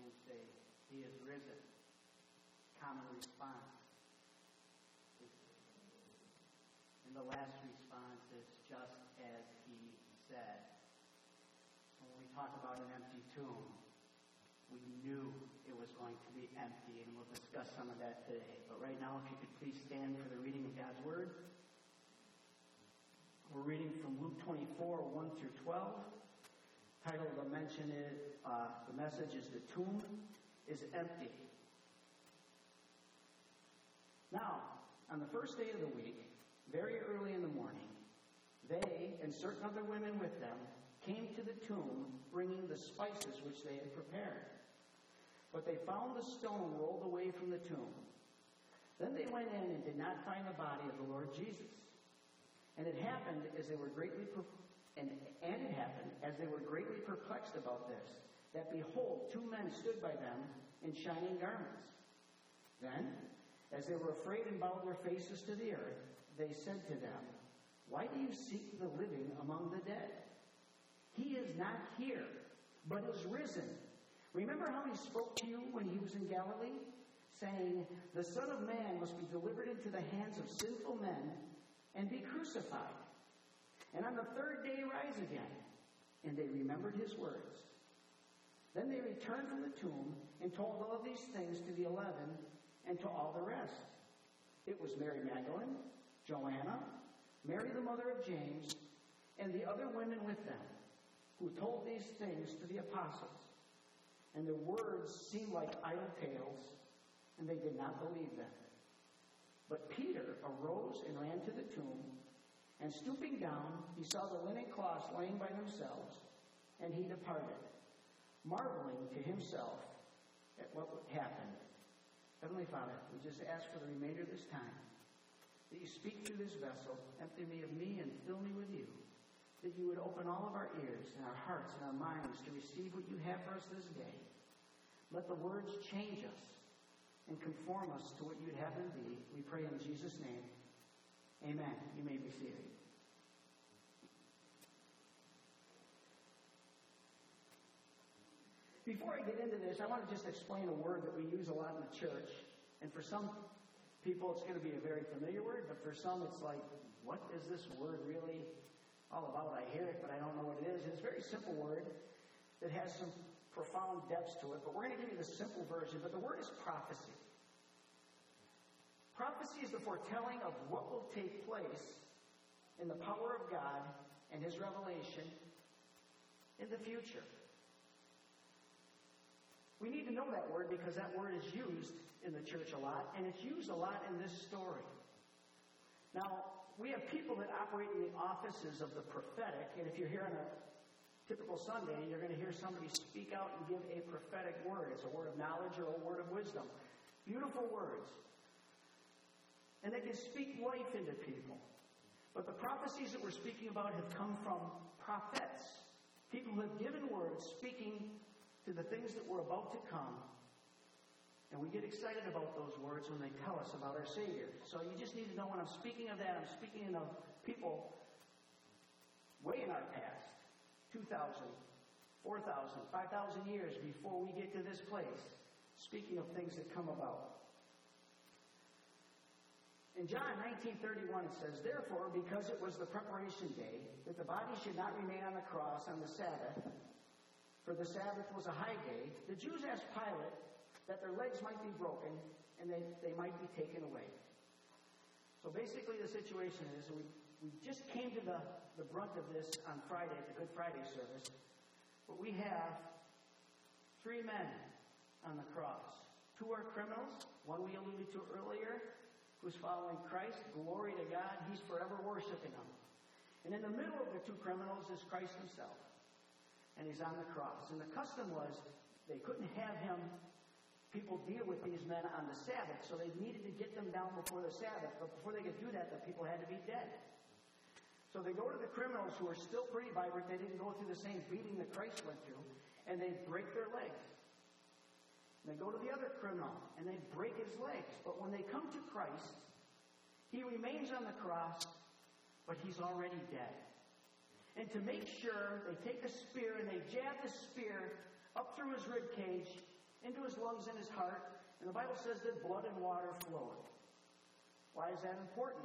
we say, He is risen. Common response. And the last response is just as He said. When we talk about an empty tomb, we knew it was going to be empty, and we'll discuss some of that today. But right now, if you could please stand for the reading of God's Word. We're reading from Luke 24, 1 through 12. The title of the message is The Tomb is Empty. Now, on the first day of the week, very early in the morning, they and certain other women with them came to the tomb bringing the spices which they had prepared. But they found the stone rolled away from the tomb. Then they went in and did not find the body of the Lord Jesus. And it happened as they were greatly perplexed about this, that behold, two men stood by them in shining garments. Then, as they were afraid and bowed their faces to the earth, they said to them, "Why do you seek the living among the dead? He is not here, but is risen. Remember how He spoke to you when He was in Galilee, saying, 'The Son of Man must be delivered into the hands of sinful men and be crucified, and on the third day rise again.' And they remembered His words. Then they returned from the tomb and told all of these things to the 11 and to all the rest. It was Mary Magdalene, Joanna, Mary the mother of James, and the other women with them, who told these things to the apostles. And their words seemed like idle tales, and they did not believe them. But Peter arose and ran to the tomb, and stooping down, he saw the linen cloths laying by themselves, and he departed, marveling to himself at what happened. Heavenly Father, we just ask for the remainder of this time that you speak through this vessel, empty me of me and fill me with you, that you would open all of our ears and our hearts and our minds to receive what you have for us this day. Let the words change us and conform us to what you'd have them be. We pray in Jesus' name. Amen. You may be seated. Before I get into this, I want to just explain a word that we use a lot in the church. And for some people, it's going to be a very familiar word, but for some, it's like, what is this word really all about? I hear it, but I don't know what it is. And it's a very simple word that has some profound depths to it, but we're going to give you the simple version. But the word is prophecy. Prophecy is the foretelling of what will take place in the power of God and His revelation in the future. We need to know that word because that word is used in the church a lot, and it's used a lot in this story. Now, we have people that operate in the offices of the prophetic, and if you're here on a typical Sunday, you're going to hear somebody speak out and give a prophetic word. It's a word of knowledge or a word of wisdom. Beautiful words. And they can speak life into people. But the prophecies that we're speaking about have come from prophets. People who have given words speaking to the things that were about to come. And we get excited about those words when they tell us about our Savior. So you just need to know when I'm speaking of that, I'm speaking of people way in our past. 2,000, 4,000, 5,000 years before we get to this place. Speaking of things that come about. In John 19:31 it says, "Therefore, because it was the preparation day, that the body should not remain on the cross on the Sabbath, for the Sabbath was a high day, the Jews asked Pilate that their legs might be broken and they might be taken away." So basically the situation is we just came to the brunt of this on Friday at the Good Friday service, but we have 3 men on the cross. 2 are criminals, one we alluded to earlier, who's following Christ. Glory to God. He's forever worshiping Him. And in the middle of the 2 criminals is Christ Himself. And He's on the cross. And the custom was they couldn't have people deal with these men on the Sabbath, so they needed to get them down before the Sabbath. But before they could do that, the people had to be dead. So they go to the criminals who are still pretty vibrant. They didn't go through the same beating that Christ went through. And they break their legs. They go to the other criminal, and they break his legs. But when they come to Christ, He remains on the cross, but He's already dead. And to make sure, they take a spear, and they jab the spear up through his rib cage into his lungs and his heart. And the Bible says that blood and water flowed. Why is that important?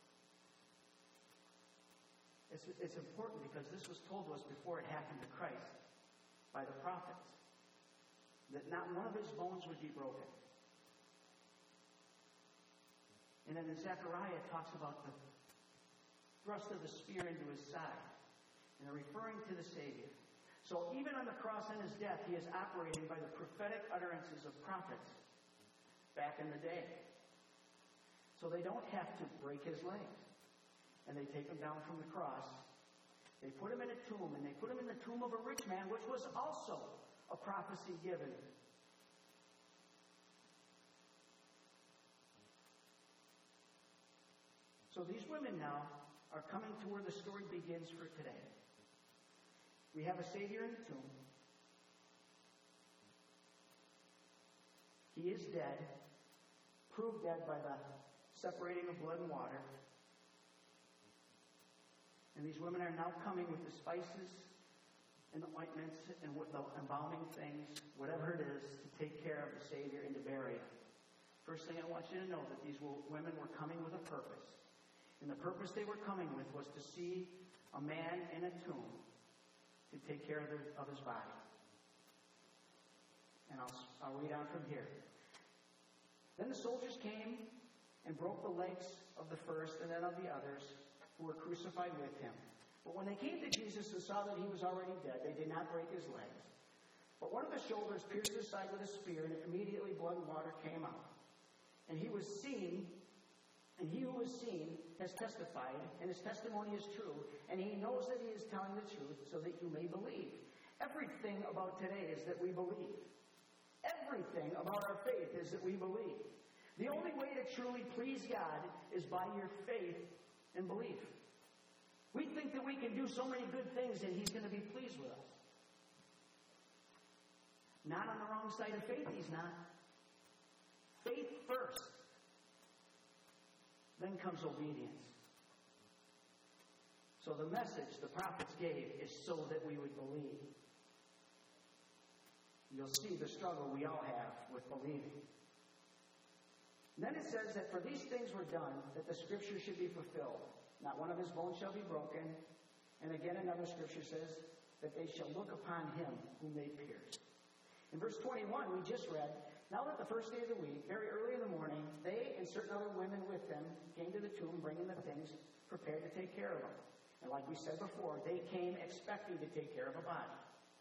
It's important because this was told to us before it happened to Christ by the prophets. That not one of his bones would be broken. And then in Zechariah it talks about the thrust of the spear into his side. And they're referring to the Savior. So even on the cross and his death, he is operating by the prophetic utterances of prophets back in the day. So they don't have to break his legs. And they take him down from the cross. They put him in a tomb, and they put him in the tomb of a rich man, which was also a prophecy given. So these women now are coming to where the story begins for today. We have a Savior in the tomb. He is dead, proved dead by the separating of blood and water. And these women are now coming with the spices and the ointments and with the embalming things, whatever it is, to take care of the Savior and to bury him. First thing I want you to know that these women were coming with a purpose. And the purpose they were coming with was to see a man in a tomb to take care of his body. And I'll read on from here. Then the soldiers came and broke the legs of the first and then of the others who were crucified with him. But when they came to Jesus and saw that he was already dead, they did not break his legs. But one of the shoulders pierced his side with a spear, and immediately blood and water came out. And he was seen, and he who was seen has testified, and his testimony is true, and he knows that he is telling the truth so that you may believe. Everything about today is that we believe. Everything about our faith is that we believe. The only way to truly please God is by your faith and belief. We think that we can do so many good things and he's going to be pleased with us. Not on the wrong side of faith, he's not. Faith first. Then comes obedience. So the message the prophets gave is so that we would believe. You'll see the struggle we all have with believing. And then it says that for these things were done, that the scripture should be fulfilled. Not one of his bones shall be broken. And again another scripture says that they shall look upon him whom they pierced. In verse 21, we just read, now that the first day of the week, very early in the morning, they and certain other women with them came to the tomb, bringing the things prepared to take care of them. And like we said before, they came expecting to take care of a body.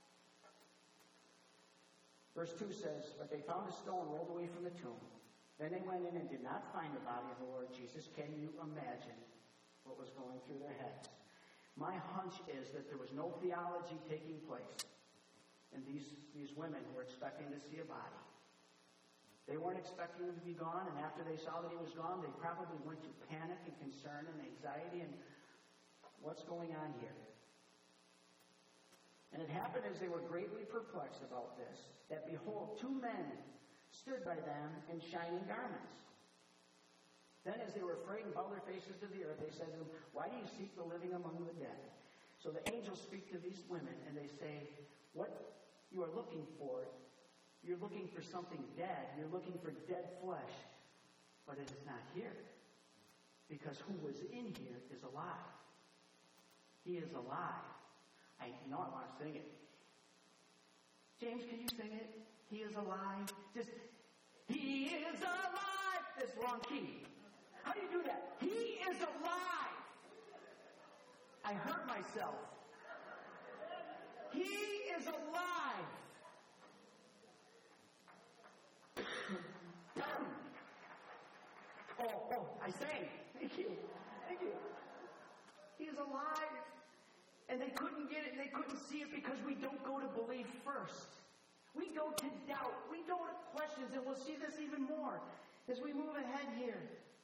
Verse 2 says, but they found a stone rolled away from the tomb. Then they went in and did not find the body of the Lord Jesus. Can you imagine what was going through their heads? My hunch is that there was no theology taking place. And these women were expecting to see a body. They weren't expecting him to be gone, and after they saw that he was gone, they probably went to panic and concern and anxiety and what's going on here? And it happened as they were greatly perplexed about this, that behold, two men stood by them in shining garments. Then as they were afraid and bowed their faces to the earth, they said to them, why do you seek the living among the dead? So the angels speak to these women, and they say, what you are looking for, you're looking for something dead. You're looking for dead flesh. But it is not here. Because who was in here is alive. He is alive. I know I want to sing it. James, can you sing it? He is alive. Just, he is alive. This wrong key. How do you do that? He is alive. I hurt myself. He is alive. Oh, I sang. Thank you. Thank you. He is alive. And they couldn't get it, and they couldn't see it because we don't go to belief first. We go to doubt. We go to questions, and we'll see this even more as we move ahead here.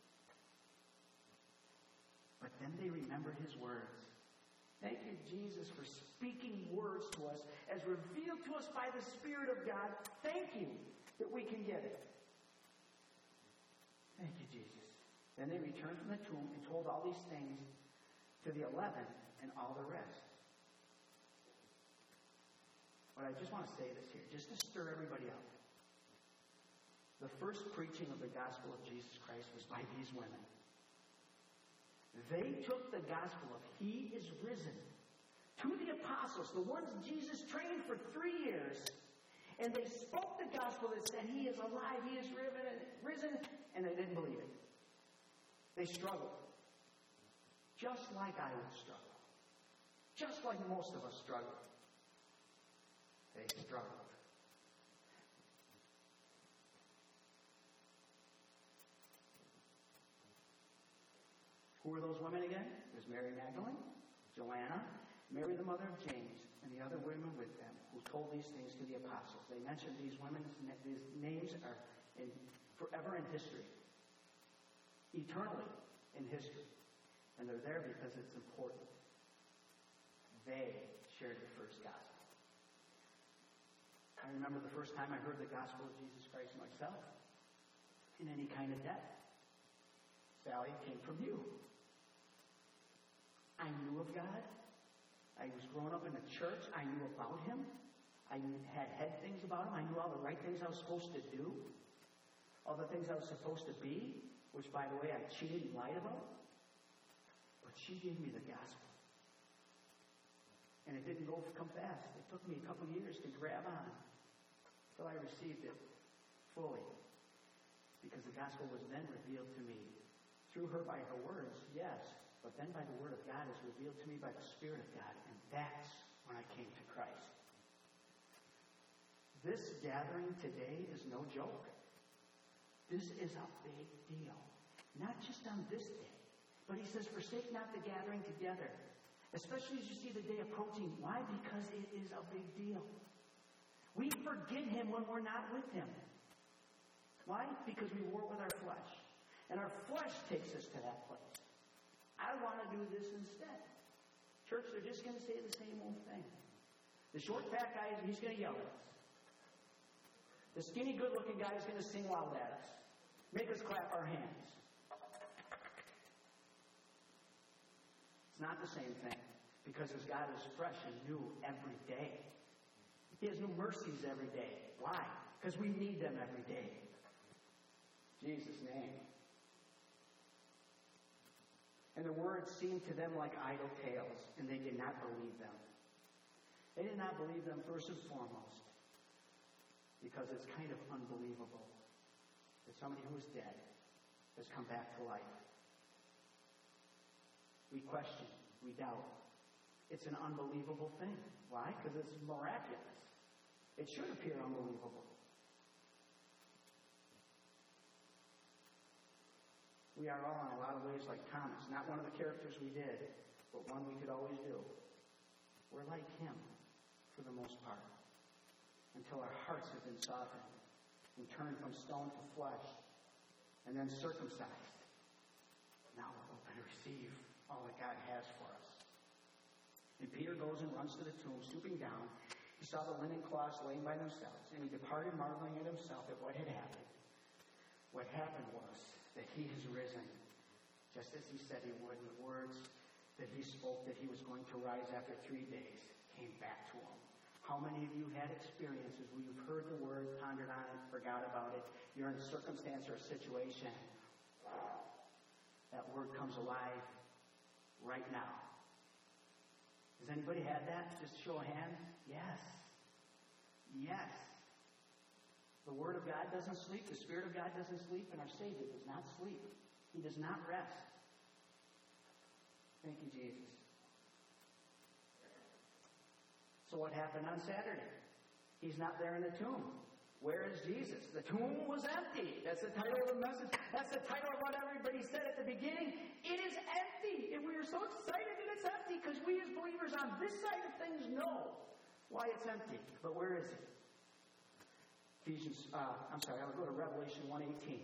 But then they remembered his words. Thank you, Jesus, for speaking words to us as revealed to us by the Spirit of God. Thank you that we can get it. Thank you, Jesus. Then they returned from the tomb and told all these things to the 11 and all the rest. But I just want to say this here, just to stir everybody up. The first preaching of the gospel of Jesus Christ was by these women. They took the gospel of He is risen to the apostles, the ones Jesus trained for 3 years, and they spoke the gospel that said He is alive, He is risen, and they didn't believe it. They struggled. Just like I would struggle. Just like most of us struggle. They struggled. Who were those women again? There's Mary Magdalene, Joanna, Mary the mother of James, and the other women with them who told these things to the apostles. They mentioned these women's these names are forever in history. Eternally in history. And they're there because it's important. They shared the first gospel. I remember the first time I heard the gospel of Jesus Christ myself in any kind of depth. Sally, it came from you. I knew of God. I was growing up in the church. I knew about Him. I had things about Him. I knew all the right things I was supposed to do. All the things I was supposed to be, which, by the way, I cheated and lied about. But she gave me the gospel. And it didn't come fast. It took me a couple years to grab on until I received it fully. Because the gospel was then revealed to me. Through her by her words, yes. But then by the Word of God is revealed to me by the Spirit of God. And that's when I came to Christ. This gathering today is no joke. This is a big deal. Not just on this day. But He says, forsake not the gathering together. Especially as you see the day approaching. Why? Because it is a big deal. We forget Him when we're not with Him. Why? Because we war with our flesh. And our flesh takes us to that place. I want to do this instead. Church, they're just going to say the same old thing. The short, fat guy, he's going to yell at us. The skinny, good-looking guy is going to sing loud at us. Make us clap our hands. It's not the same thing. Because His God is fresh and new every day. He has new mercies every day. Why? Because we need them every day. In Jesus' name. And the words seemed to them like idle tales, and they did not believe them. They did not believe them first and foremost, because it's kind of unbelievable that somebody who is dead has come back to life. We question, we doubt. It's an unbelievable thing. Why? Because it's miraculous. It should appear unbelievable. We are all in a lot of ways like Thomas. Not one of the characters we did, but one we could always do. We're like him, for the most part, until our hearts have been softened and turned from stone to flesh and then circumcised. Now we're open to receive all that God has for us. And Peter goes and runs to the tomb, stooping down. He saw the linen cloths laying by themselves, and he departed marveling at himself at what had happened. What happened was that He has risen, just as He said He would. And the words that He spoke that He was going to rise after 3 days came back to Him. How many of you had experiences where you've heard the word, pondered on it, forgot about it? You're in a circumstance or a situation. That word comes alive right now. Has anybody had that? Just show of hands. Yes. Yes. The Word of God doesn't sleep. The Spirit of God doesn't sleep. And our Savior does not sleep. He does not rest. Thank you, Jesus. So what happened on Saturday? He's not there in the tomb. Where is Jesus? The tomb was empty. That's the title of the message. That's the title of what everybody said at the beginning. It is empty. And we are so excited that it's empty because we as believers on this side of things know why it's empty. But where is it? I'll go to Revelation 1:18.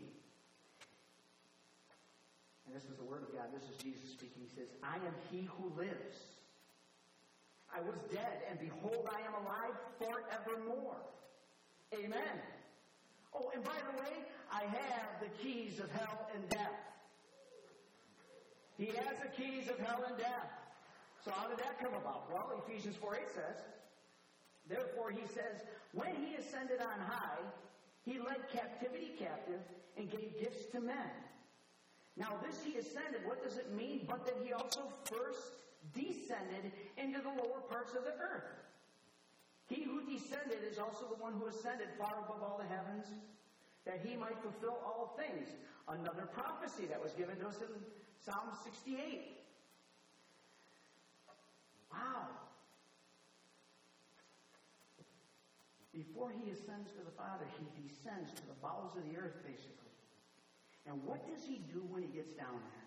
And this is the Word of God. This is Jesus speaking. He says, I am He who lives. I was dead, and behold, I am alive forevermore. Amen. Oh, and by the way, I have the keys of hell and death. He has the keys of hell and death. So how did that come about? Well, Ephesians 4:8 says, therefore, He says, when He ascended on high, He led captivity captive and gave gifts to men. Now this he ascended, what does it mean? But that he also first descended into the lower parts of the earth. He who descended is also the one who ascended far above all the heavens, that he might fulfill all things. Another prophecy that was given to us in Psalm 68. Wow. Before he ascends to the Father, he descends to the bowels of the earth, basically. And what does he do when he gets down there?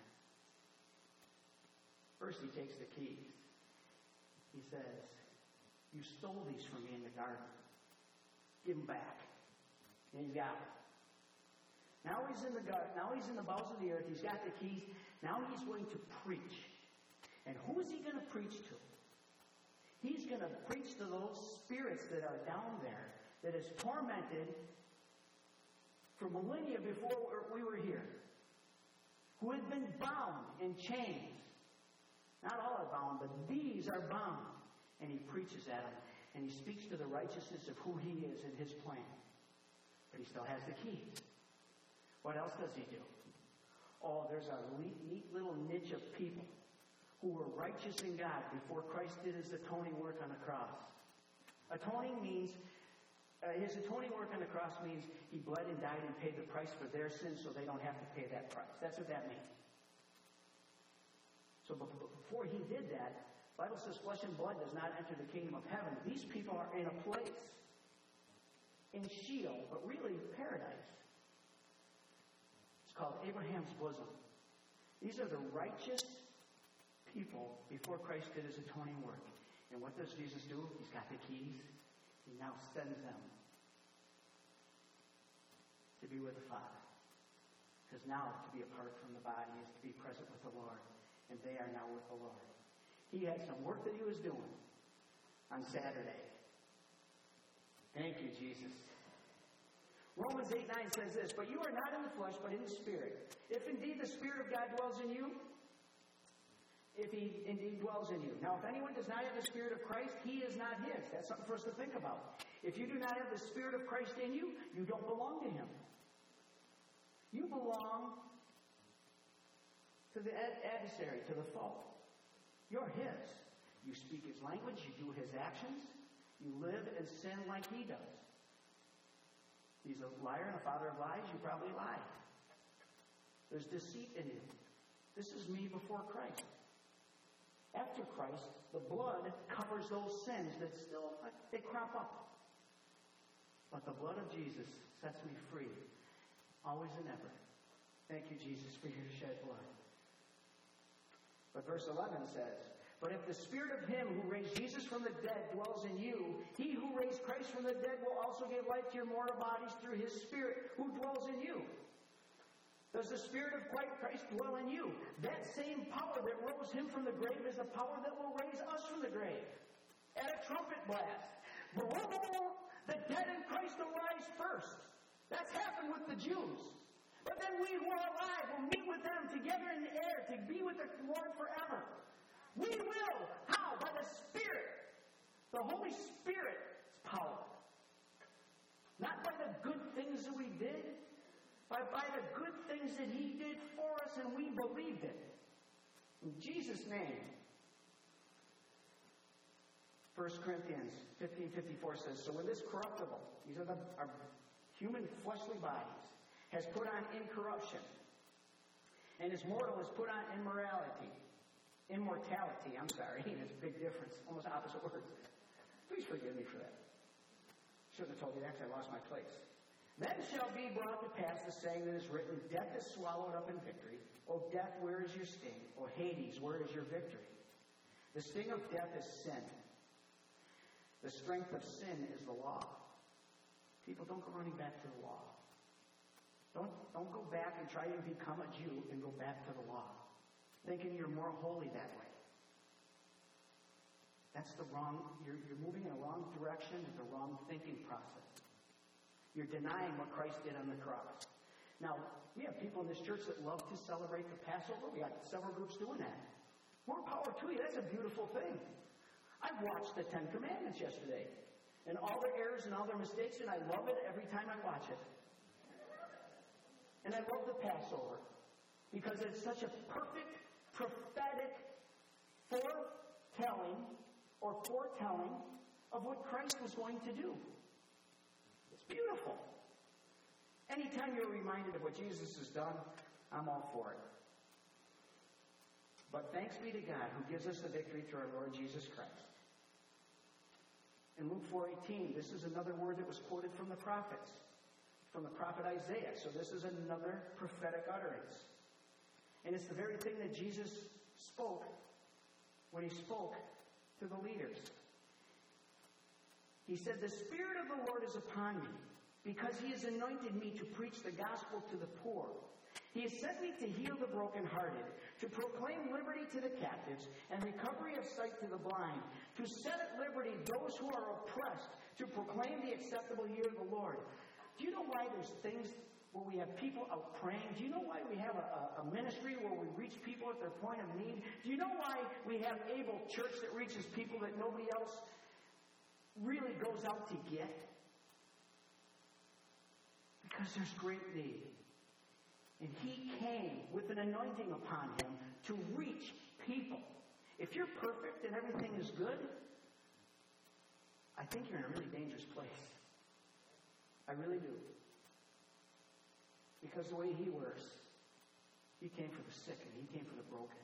First, he takes the keys. He says, you stole these from me in the garden. Give them back. And he's got them. Now he's in the garden. Now he's in the bowels of the earth. He's got the keys. Now he's going to preach. And who is he going to preach to? He's going to preach to those spirits that are down there, that is tormented for millennia before we were here, who had been bound in chains. Not all are bound, but these are bound. And he preaches at them, and he speaks to the righteousness of who he is and his plan. But he still has the keys. What else does he do? Oh, there's a neat little niche of people who were righteous in God before Christ did his atoning work on the cross. Atoning means, his atoning work on the cross means he bled and died and paid the price for their sins so they don't have to pay that price. That's what that means. So before he did that, the Bible says flesh and blood does not enter the kingdom of heaven. These people are in a place in Sheol, but really paradise. It's called Abraham's bosom. These are the righteous people before Christ did his atoning work. And what does Jesus do? He's got the keys. He now sends them to be with the Father. Because now to be apart from the body is to be present with the Lord. And they are now with the Lord. He had some work that he was doing on Saturday. Thank you, Jesus. Romans 8:9 says this, but you are not in the flesh, but in the Spirit. If indeed the Spirit of God dwells in you, if he indeed dwells in you. Now, if anyone does not have the Spirit of Christ, he is not his. That's something for us to think about. If you do not have the Spirit of Christ in you, you don't belong to him. You belong to the adversary, to the foe. You're his. You speak his language, you do his actions, you live and sin like he does. He's a liar and a father of lies, you probably lie. There's deceit in you. This is me before Christ. After Christ, the blood covers those sins that still, they crop up. But the blood of Jesus sets me free, always and ever. Thank you, Jesus, for your shed blood. But verse 11 says, but if the Spirit of him who raised Jesus from the dead dwells in you, he who raised Christ from the dead will also give life to your mortal bodies through his Spirit who dwells in you. Does the Spirit of Christ dwell in you? That same power that rose him from the grave is the power that will raise us from the grave. At a trumpet blast. The dead in Christ arise first. That's happened with the Jews. But then we who are alive will meet with them together in the air to be with the Lord forever. We will. How? By the Spirit. The Holy Spirit's power. Not by the good things that we did, but by the good things that he did for us and we believed it. In Jesus' name. 1 Corinthians 15:54 says, so when this corruptible, these are our human fleshly bodies, has put on incorruption, and his mortal has put on immortality. That's a big difference. Almost opposite words. Please forgive me for that. Shouldn't have told you that because I lost my place. Then shall be brought to pass the saying that is written, death is swallowed up in victory. O death, where is your sting? O Hades, where is your victory? The sting of death is sin. The strength of sin is the law. People, don't go running back to the law. Don't go back and try to become a Jew and go back to the law, thinking you're more holy that way. That's the wrong, you're moving in a wrong direction with the wrong thinking process. You're denying what Christ did on the cross. Now, we have people in this church that love to celebrate the Passover. We got several groups doing that. More power to you. That's a beautiful thing. I watched the Ten Commandments yesterday. and all their errors and all their mistakes, and I love it every time I watch it. And I love the Passover because it's such a perfect, prophetic foretelling of what Christ was going to do. It's beautiful. Anytime you're reminded of what Jesus has done, I'm all for it. But thanks be to God who gives us the victory through our Lord Jesus Christ. In Luke 4:18, this is another word that was quoted from the prophets, from the prophet Isaiah. So this is another prophetic utterance. And it's the very thing that Jesus spoke when he spoke to the leaders. He said, "The Spirit of the Lord is upon me, because he has anointed me to preach the gospel to the poor. He has sent me to heal the brokenhearted, to proclaim liberty to the captives, and recovery of sight to the blind, to set at liberty those who are oppressed, to proclaim the acceptable year of the Lord." Do you know why there's things where we have people out praying? Do you know why we have a ministry where we reach people at their point of need? Do you know why we have Able Church that reaches people that nobody else really goes out to get? Because there's great need. And he came with an anointing upon him to reach people. If you're perfect and everything is good, I think you're in a really dangerous place. I really do. Because the way he works, he came for the sick and he came for the broken.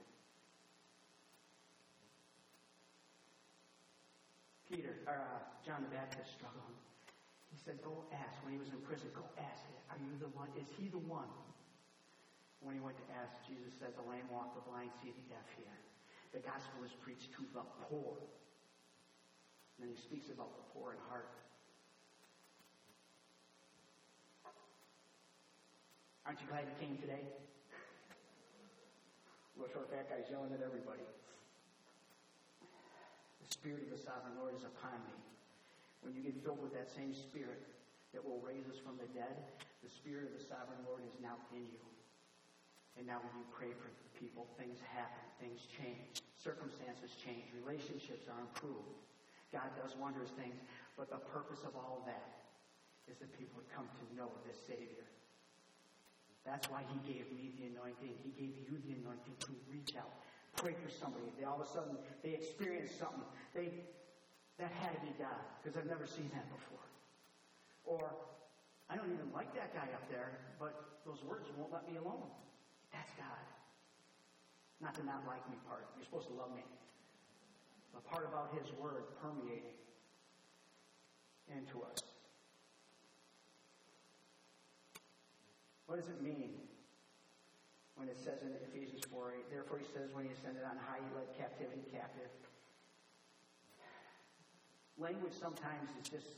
John the Baptist struggled. He said, "Go ask." When he was in prison, "Go ask it. Are you the one? Is he the one?" When he went to ask, Jesus said, "The lame walk, the blind see, the deaf hear. The gospel is preached to the poor." And then he speaks about the poor in heart. Aren't you glad you came today? Little short fat guy's yelling at everybody. The Spirit of the Sovereign Lord is upon me. When you get filled with that same Spirit that will raise us from the dead, the Spirit of the Sovereign Lord is now in you. And now when you pray for people, things happen, things change, circumstances change, relationships are improved. God does wondrous things, but the purpose of all that is that people would come to know this Savior. That's why he gave me the anointing. He gave you the anointing to reach out, pray for somebody. They all of a sudden, they experience something. That had to be God, because I've never seen that before. Or, I don't even like that guy up there, but those words won't let me alone. That's God. Not the not like me part. You're supposed to love me. The part about his word permeating into us. What does it mean when it says in Ephesians 4:8, "Therefore he says, when he ascended on high, he led captivity captive." Language sometimes is just,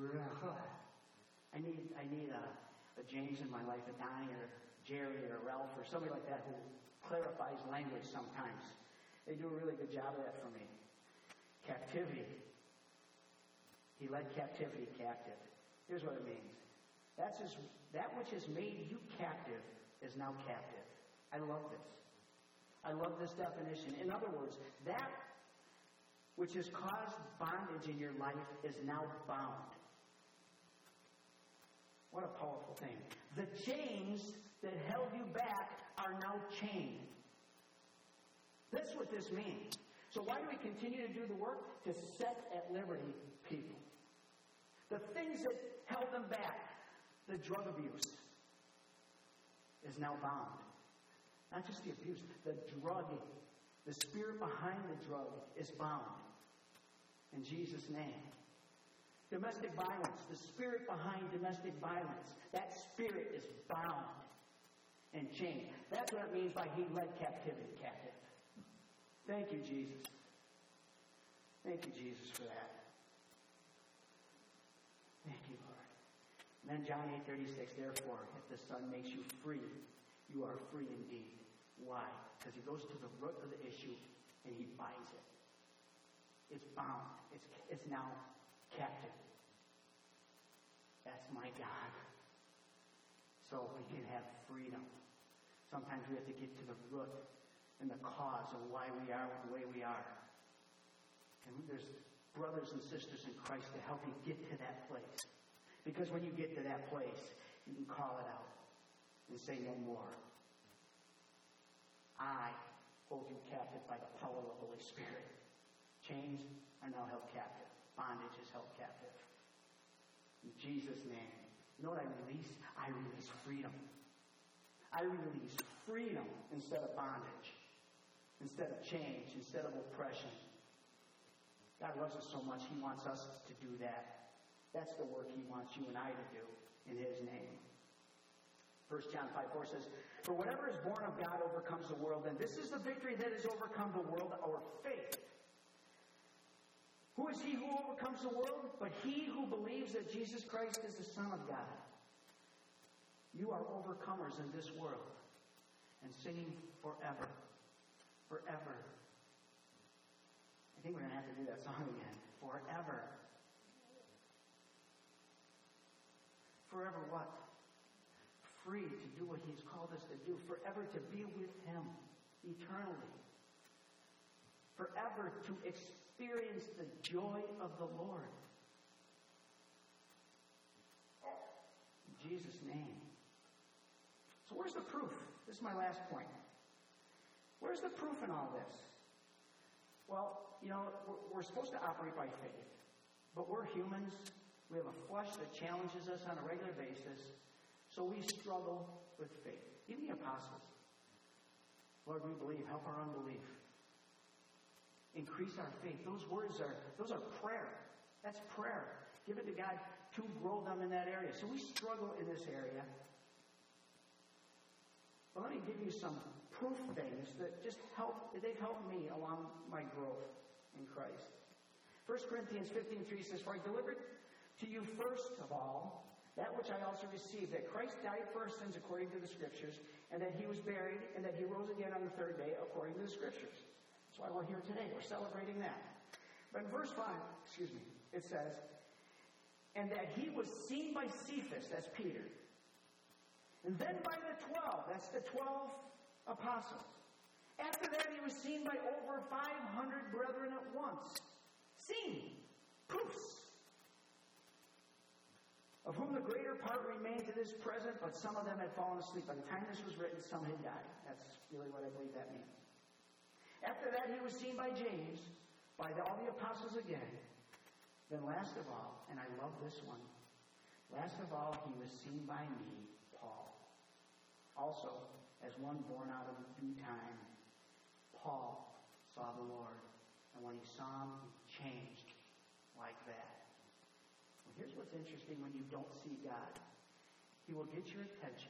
I need a James in my life, a Donnie or Jerry or Ralph or somebody like that who clarifies language sometimes. They do a really good job of that for me. Captivity. He led captivity captive. Here's what it means. That which has made you captive is now captive. I love this. I love this definition. In other words, that which has caused bondage in your life is now bound. What a powerful thing. The chains that held you back are now chained. That's what this means. So why do we continue to do the work? To set at liberty people. The things that held them back, the drug abuse, is now bound. Not just the abuse, the drug, the spirit behind the drug is bound. In Jesus' name. Domestic violence, the spirit behind domestic violence, that spirit is bound and chained. That's what it means by he led captivity captive. Thank you, Jesus. Thank you, Jesus, for that. Thank you, Lord. And then John 8:36, "Therefore, if the Son makes you free, you are free indeed." Why? Because he goes to the root of the issue and he binds it. It's bound. It's now captive. That's my God. So we can have freedom. Sometimes we have to get to the root and the cause of why we are the way we are. And brothers and sisters in Christ to help you get to that place. Because when you get to that place, you can call it out and say no more. I hold you captive by the power of the Holy Spirit. Chains are now held captive. Bondage is held captive. In Jesus' name. You know what I release? I release freedom. I release freedom instead of bondage. Instead of change. Instead of oppression. God loves us so much, He wants us to do that. That's the work He wants you and I to do in His name. 1 John 5:4 says, "For whatever is born of God overcomes the world, and this is the victory that has overcome the world, our faith. Who is he who overcomes the world? But he who believes that Jesus Christ is the Son of God." You are overcomers in this world. And singing forever. Forever. I think we're going to have to do that song again. Forever. Forever what? Free to do what He's called us to do. Forever to be with Him. Eternally. Forever to experience the joy of the Lord. In Jesus' name. So where's the proof? This is my last point. Where's the proof in all this? Well, we're supposed to operate by faith. But we're humans. We have a flesh that challenges us on a regular basis. So we struggle with faith. Even the apostles. Lord, we believe. Help our unbelief. Increase our faith. Those are prayer. That's prayer. Give it to God to grow them in that area. So we struggle in this area. But let me give you some proof things that they've helped me along my growth in Christ. 1 Corinthians 15:3 says, "For I delivered to you first of all that which I also received, that Christ died for our sins according to the Scriptures, and that He was buried, and that He rose again on the third day according to the Scriptures." That's why we're here today. We're celebrating that. But in verse 5, it says, "And that He was seen by Cephas," that's Peter, "and then by the 12," that's the 12 apostles. "After that He was seen by over 500 brethren at once." Seen. Proofs. "Of whom the greater part remain to this present, but some of them had fallen asleep. By the time this was written, some had died." That's really what I believe that means. "After that He was seen by James, by all the apostles again. Then last of all," and I love this one, "last of all He was seen by me, Paul. Also, as one born out of due time, Paul saw the Lord. And when he saw Him, he changed like that." Well, here's what's interesting when you don't see God. He will get your attention.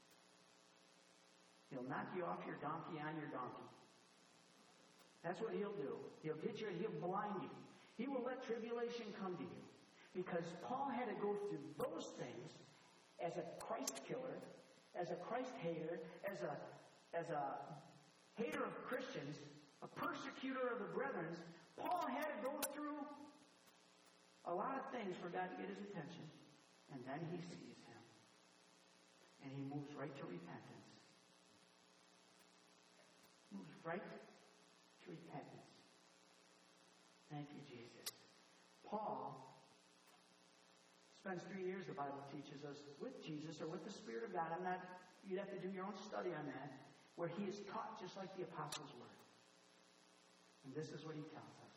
He'll knock you off your donkey on your donkey. That's what He'll do. He'll blind you. He will let tribulation come to you. Because Paul had to go through those things as a Christ killer, as a Christ hater, as a hater of Christians, a persecutor of the brethren. Paul had to go through a lot of things for God to get his attention. And then He sees him. And He moves right to repentance. Moves right to repentance. Thank you, Jesus. Paul spends 3 years, the Bible teaches us, with Jesus or with the Spirit of God. You'd have to do your own study on that, where he is taught just like the apostles were. And this is what he tells us.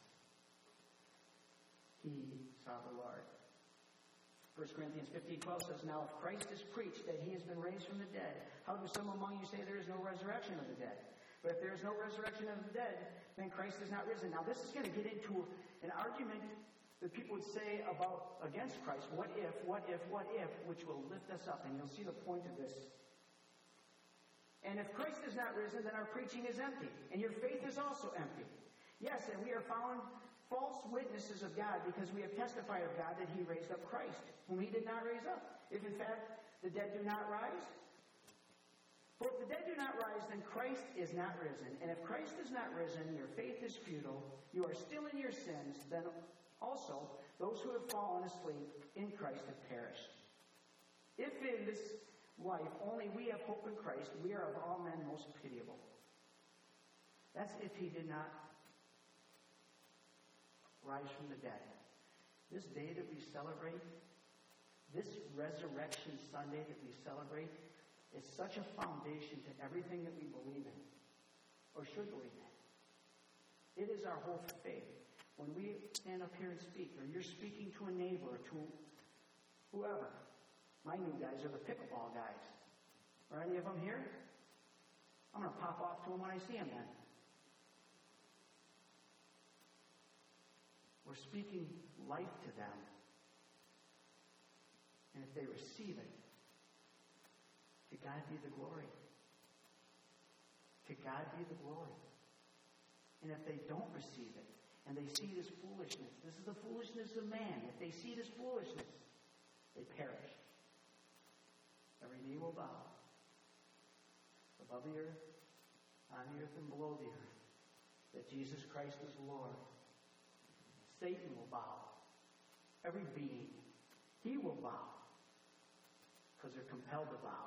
He saw the Lord. 1 Corinthians 15:12 says, "Now if Christ is preached that He has been raised from the dead, how do some among you say there is no resurrection of the dead? But if there is no resurrection of the dead, then Christ is not risen." Now this is going to get into an argument that people would say against Christ. What if, which will lift us up. And you'll see the point of this. "And if Christ is not risen, then our preaching is empty, and your faith is also empty. Yes, and we are found false witnesses of God, because we have testified of God that He raised up Christ, whom He did not raise up. If in fact the dead do not rise, for if the dead do not rise, then Christ is not risen. And if Christ is not risen, your faith is futile. You are still in your sins. Then also those who have fallen asleep in Christ have perished. If in this life only we have hope in Christ, we are of all men most pitiable." That's if He did not rise from the dead. This day that we celebrate, this Resurrection Sunday that we celebrate, is such a foundation to everything that we believe in, or should believe in. It is our whole faith. When we stand up here and speak, or you're speaking to a neighbor, to whoever, my new guys are the pickleball guys. Are any of them here? I'm going to pop off to them when I see them then. We're speaking life to them. And if they receive it, to God be the glory. To God be the glory. And if they don't receive it, and they see it as foolishness, this is the foolishness of man. If they see it as foolishness, they perish. Every knee will bow. Above the earth, on the earth, and below the earth, that Jesus Christ is Lord. Satan will bow. Every being, he will bow. Because they're compelled to bow.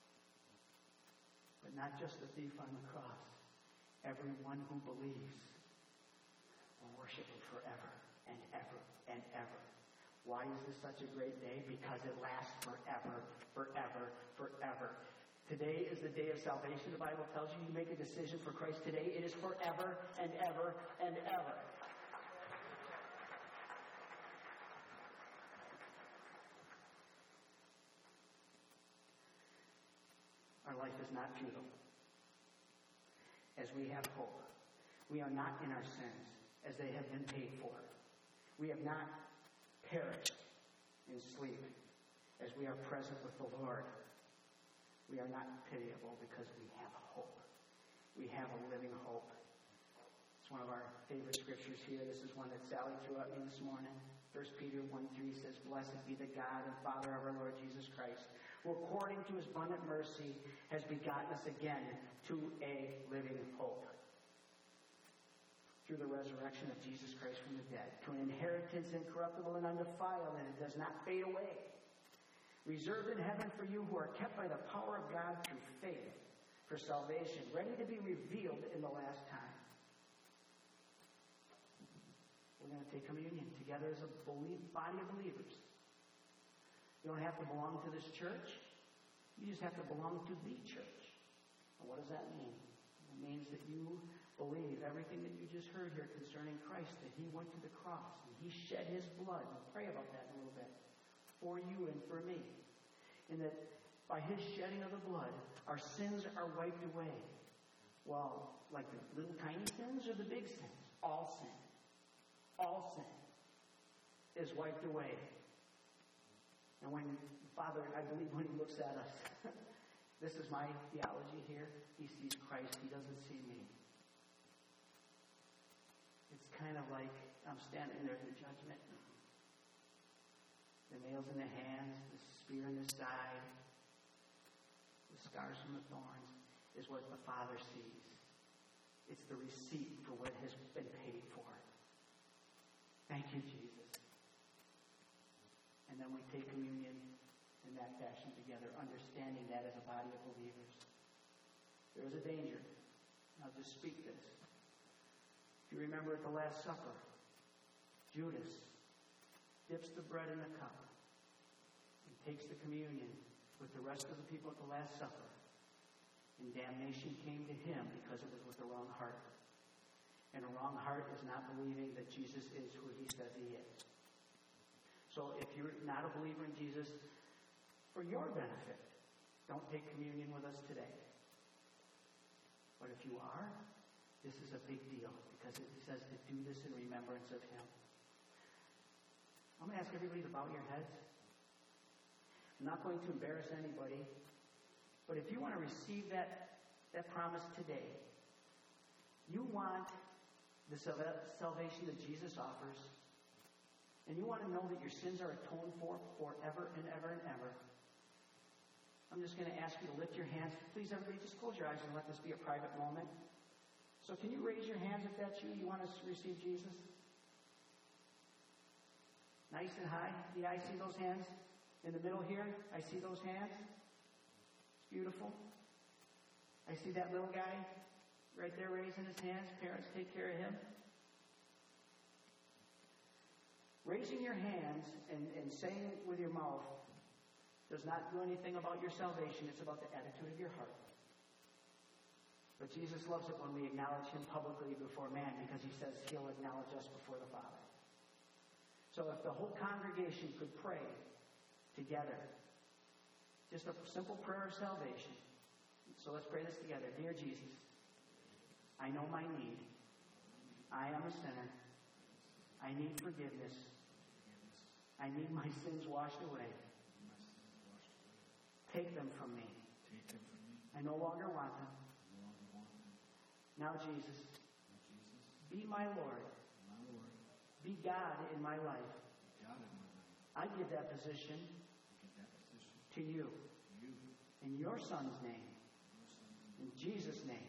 But not just the thief on the cross. Everyone who believes will worship him forever and ever and ever. Why is this such a great day? Because it lasts forever, forever, forever. Today is the day of salvation. The Bible tells you you make a decision for Christ today. It is forever and ever and ever. Our life is not futile. As we have hope, we are not in our sins, as they have been paid for. We have not perished in sleep, as we are present with the Lord. We are not pitiable because we have hope. We have a living hope. It's one of our favorite scriptures here. This is one that Sally threw at me this morning. 1 Peter 1:3 says, "Blessed be the God and Father of our Lord Jesus Christ, who according to his abundant mercy has begotten us again to a living hope through the resurrection of Jesus Christ from the dead, to an inheritance incorruptible and undefiled, and it does not fade away, reserved in heaven for you who are kept by the power of God through faith for salvation, ready to be revealed in the last time." We're going to take communion together as a body of believers. You don't have to belong to this church. You just have to belong to the church. And what does that mean? It means that you believe everything that you just heard here concerning Christ, that he went to the cross and he shed his blood. We'll pray about that in a little bit. For you and for me. And that by his shedding of the blood, our sins are wiped away. Well, like the little tiny sins or the big sins? All sin. All sin is wiped away. And when Father, I believe when he looks at us, this is my theology here, he sees Christ, he doesn't see me. It's kind of like I'm standing there in the judgment. The nails in the hands, the spear in the side, the scars from the thorns is what the Father sees. It's the receipt for what has been paid for. Thank you, Jesus. And then we take communion in that fashion together, understanding that as a body of believers. There is a danger. I'll just speak this. If you remember at the Last Supper, Judas dips the bread in the cup and takes the communion with the rest of the people at the Last Supper. And damnation came to him because it was with the wrong heart. And a wrong heart is not believing that Jesus is who he says he is. So if you're not a believer in Jesus, for your benefit, don't take communion with us today. But if you are, this is a big deal because it says to do this in remembrance of him. I'm going to ask everybody to bow your heads. I'm not going to embarrass anybody, but if you want to receive that promise today, you want the salvation that Jesus offers, and you want to know that your sins are atoned for forever and ever and ever, I'm just going to ask you to lift your hands. Please, everybody, just close your eyes and let this be a private moment. So can you raise your hands if that's you? You want to receive Jesus? Nice and high. Yeah, I see those hands. In the middle here, I see those hands. It's beautiful. I see that little guy right there raising his hands. Parents, take care of him. Raising your hands and saying it with your mouth does not do anything about your salvation. It's about the attitude of your heart. But Jesus loves it when we acknowledge him publicly before man, because he says he'll acknowledge us before the Father. So if the whole congregation could pray together, just a simple prayer of salvation. So let's pray this together. Dear Jesus, I know my need. I am a sinner. I need forgiveness. I need my sins washed away. Take them from me. I no longer want them. Now, Jesus, be my Lord. Be God in my life. I give that position to you. In your Son's name. In Jesus' name.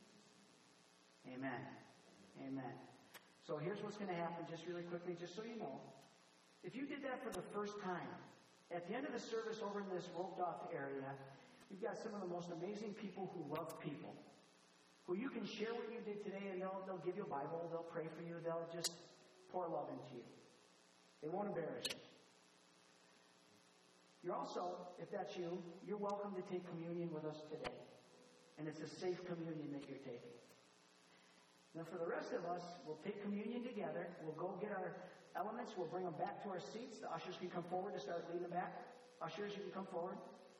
Amen. Amen. So here's what's going to happen just really quickly, just so you know. If you did that for the first time, at the end of the service over in this roped off area, we've got some of the most amazing people who love people, who you can share what you did today, and they'll give you a Bible, they'll pray for you, they'll just pour love into you. They won't embarrass you. You're also, if that's you, you're welcome to take communion with us today. And it's a safe communion that you're taking. Now for the rest of us, we'll take communion together. We'll go get our elements. We'll bring them back to our seats. The ushers can come forward to start leading them back. Ushers, you can come forward.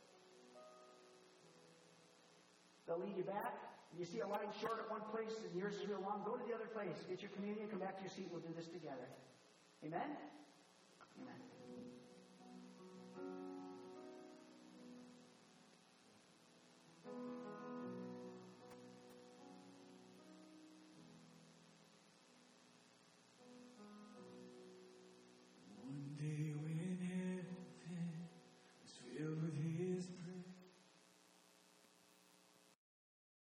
They'll lead you back. You see a line short at one place and yours is real long, go to the other place. Get your communion, come back to your seat. We'll do this together. Amen? Amen.